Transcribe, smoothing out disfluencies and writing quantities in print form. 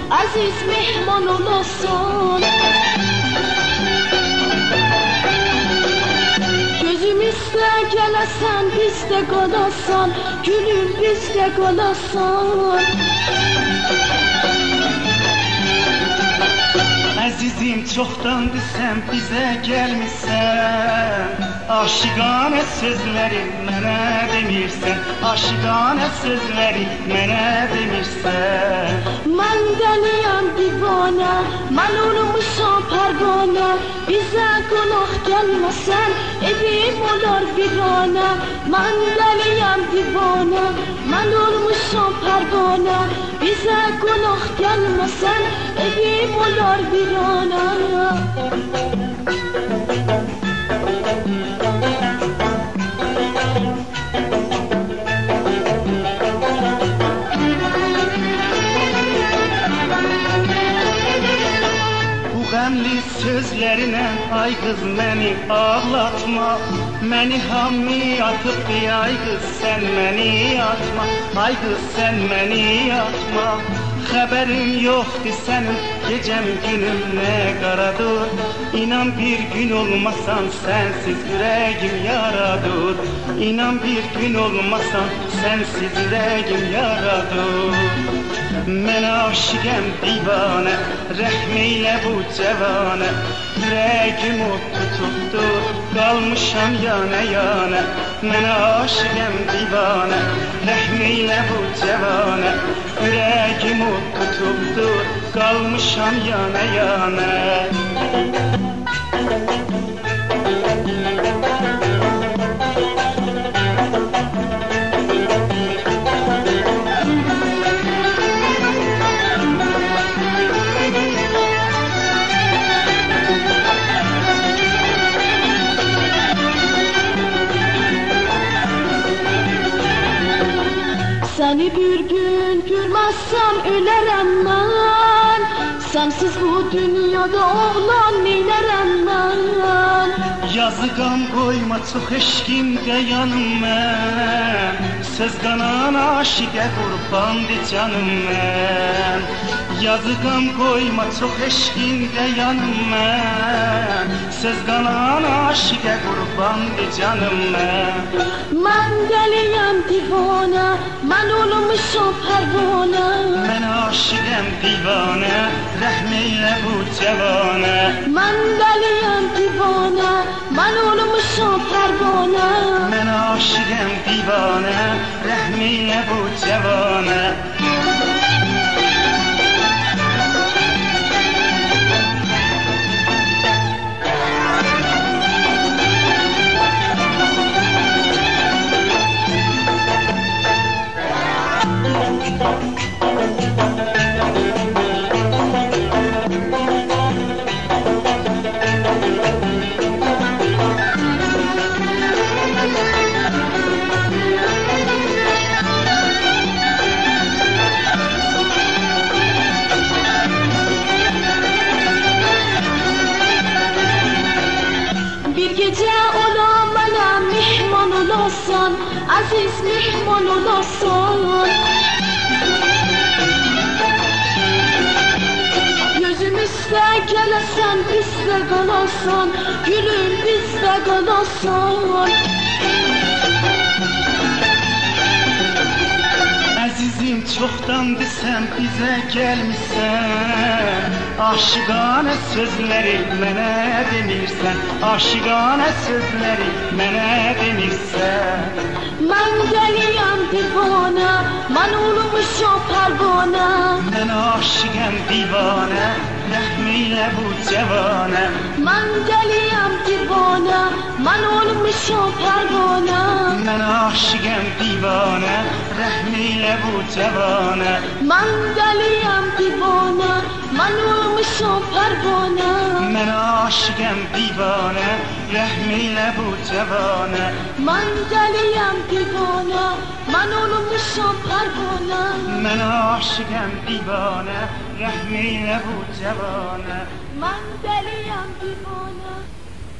aziz mehman olasın. Gözümüzde gelesen bizde kalasan, gülüm bizde kalasan. Azizim çoxdandır sən bizə gəlmirsən, aşiqanə sözləri mənə demirsən, aşiqanə sözləri mənə demirsən. Mən dəliyəm divana, mən olmuşam pərvanə, bizə qonaq gəlməsən, evim olar virana. Mən dəliyəm divana, mən olmuşam pərvanə, bizə qonaq gəlməsən, evim olar virana. Qəmli sözlərinə ay qız məni ağlatma, məni hammi atıb deyə ay qız sən məni atma, ay qız sən məni atma. Xəbərim yoxdur sənin gecəm günüm nə qaradır, İnan bir gün olmasan sənsiz ürəgim yaradır, İnan bir gün olmasan sənsiz ürəgim yaradır. Mən aşiqəm divanə, rəhm eylə bu cəvanə, ürəgim o tutubdur, qalmışam yana yana. Mən aşiqəm divanə, rəhm eylə bu cəvanə, ürəgim o tutubdur, qalmışam yana yana. Səni bir gün görməzsəm ölərəm mən, sənsiz bu dünyada oğlan neynərəm mən. Yazıqam qoyma çox eşqimdə yanım mən, söz qanan aşiqə qurbandı canım mən. Yazıqam qoyma çox eşqimdə yanım mən, söz qanan aşiqə qurbandı canım mən. Mən dəliyəm divana, mən olmuşam pərvanə, mən aşiqəm divanə, rəhm eylə bu cəvanə. Mən dəliyəm divana, mən olmuşam pərvanə, mən aşiqəm divanə, rəhm eylə bu cəvanə. Gecə ola mənə mehman olasan, aziz mehman olasan. Gözümüzdə gələsən, bizdə qalasan, gülüm bizdə qalasan. Əzizim çoxdandır sən bizə gəlmirsən, aşiqanə sözləri mənə demirsən, aşiqanə sözləri mənə demirsən. Mən dəliyəm divana, mən olmuşam pərvanə, mən aşiqəm divanə, rəhm eylə bu cəvanə. Mən dəliyəm divana, mən olmuşam pərvanə, mən aşiqəm divanə, rəhm eylə bu cəvanə. Mən dəliyəm divana, mən olmuşam pərvanə, mən aşiqəm divanə, rəhm eylə bu cəvanə. Mən dəliyəm divana, mən olmuşam pərvanə, mən aşiqəm divanə, rəhm eylə bu cəvanə. Mən dəliyəm divana.